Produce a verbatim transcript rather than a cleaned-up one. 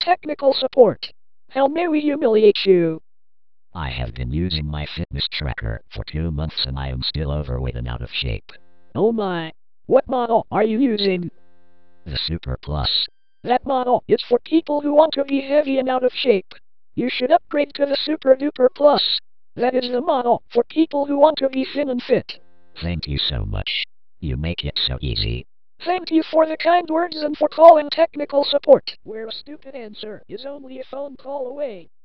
technical support. How may we humiliate you? I have been using my fitness tracker for two months and I am still overweight and out of shape. Oh my. What model are you using? The Super Plus. That model is for people who want to be heavy and out of shape. You should upgrade to the Super Duper Plus. That is the model for people who want to be thin and fit. Thank you so much. You make it so easy. Thank you for the kind words and for calling technical support, where a stupid answer is only a phone call away.